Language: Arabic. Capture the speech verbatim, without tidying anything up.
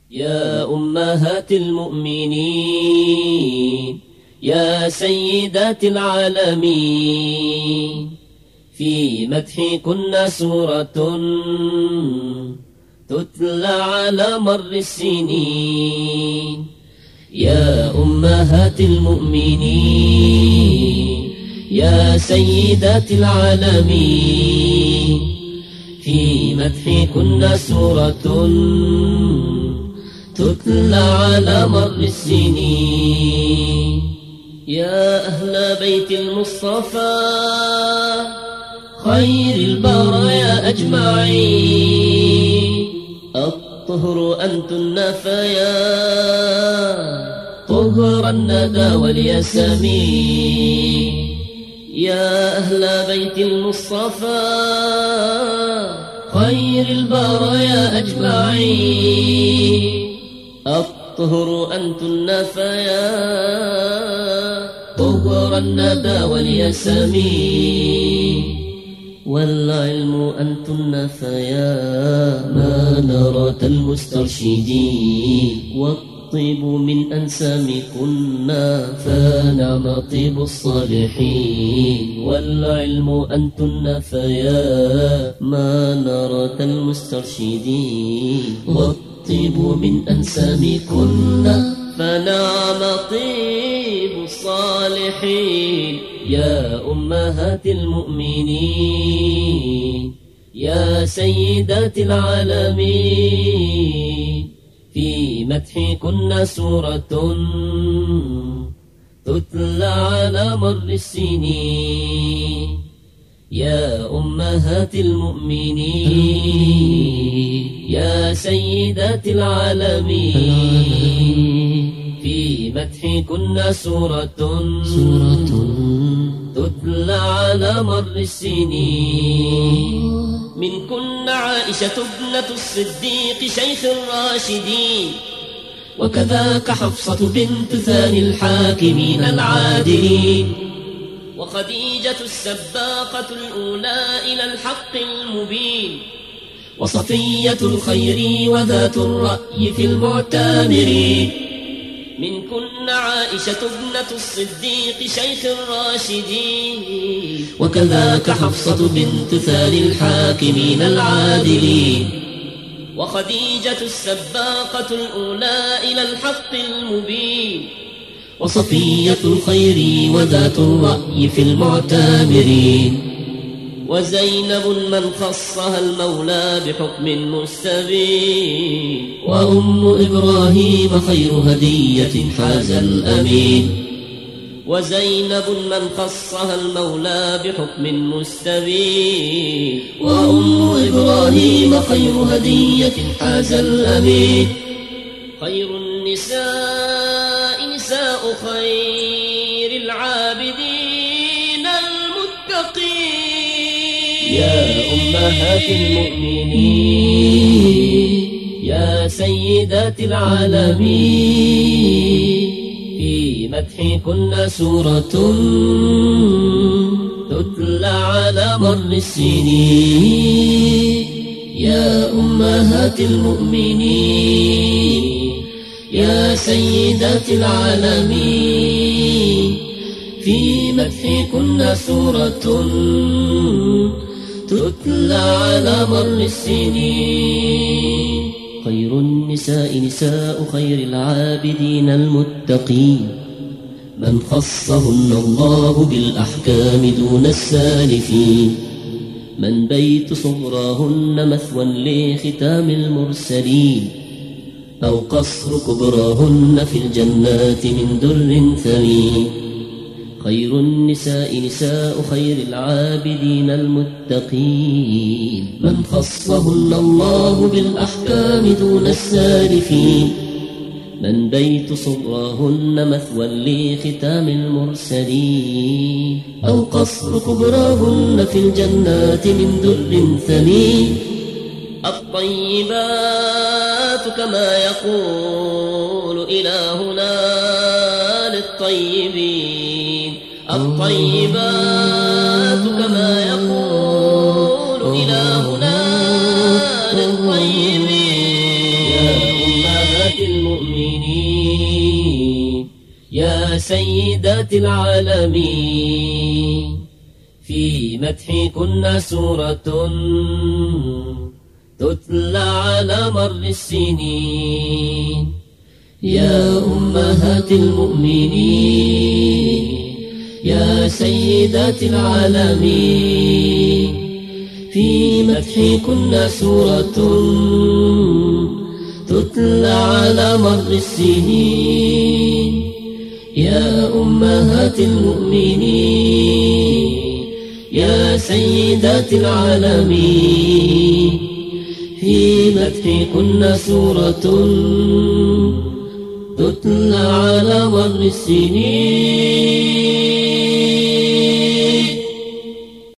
يا أمهات المؤمنين يا سيدات العالمين، في مدحكن سورة تتلى على مر السنين. يا أمهات المؤمنين يا سيدات العالمين، في مدحكن سورة تتلى على مر السنين. يا أهل بيت المصطفى خير البرايا أجمعين، الطهر أنتن فيا طهر الندى والياسمين. يا أهل بيت المصطفى خير البرايا أجمعين، الطهر أنتن فيا طهر الندى والياسمين. والعلم أنتن فيا منارة المسترشدين، والطيب من أنسامكن فنعم طيب الصالحين. والعلم أنتن فيا منارة المسترشدين، والطيب من أنسامكن فنعم طيب الصالحين. يا أمهات المؤمنين يا سيدات العالمين، في مدحكن سورة تتلى على مر السنين. يا أمهات المؤمنين يا سيدات العالمين، في مدحكن سورة تتلى على مر السنين. منكن عائشة ابنة الصديق شيخ الراشدين، وكذاك حفصة بنت ثاني الحاكمين العادلين، وخديجة السباقة الأولى إلى الحق المبين، وصفية الخير وذات الرأي في المعتمرين. منكن عائشة ابنة الصديق شيخ الراشدين، وكذاك حفصة بنت ثاني الحاكمين العادلين، وخديجة السباقة الأولى إلى الحق المبين، وصفية الخير وذات الرأي في المعتمرين. وزينب من خصها المولى بحكم مستبين، وأم إبراهيم خير هدية حاز الأمين. وزينب من خصها المولى بحكم مستبين، وأم إبراهيم خير هدية حاز الأمين. خير النساء نساء خير العابدين المتقين. يا أمهات المؤمنين يا سيدات العالمين، في مدحكن سورة تتلى على مر السنين. يا أمهات المؤمنين يا سيدات العالمين، في مدحكن سورة تتلى على مر السنين. خير النساء نساء خير العابدين المتقين، من خصهن الله بالأحكام دون السالفين، من بيت صغراهن مثوى لختام المرسلين، أو قصر كبراهن في الجنات من در ثمين. خير النساء نساء خير العابدين المتقين، من خصهن الله بالأحكام دون السالفين، من بيت صغراهن مثوى لختام المرسلين، أو قصر كبراهن في الجنات من در ثمين. الطيبات كما يقول إلهنا للطيبين، الطيبات كما يقول إلهنا للطيبين. يا أمهات المؤمنين يا سيدات العالمين، في مدحكن سورة تتلى على مر السنين. يا أمهات المؤمنين يا سيدات العالمين، في مدحكن سورة تتلى على مر السنين. يا أمهات المؤمنين يا سيدات العالمين، في مدحكن سورة تتلى على مر السنين.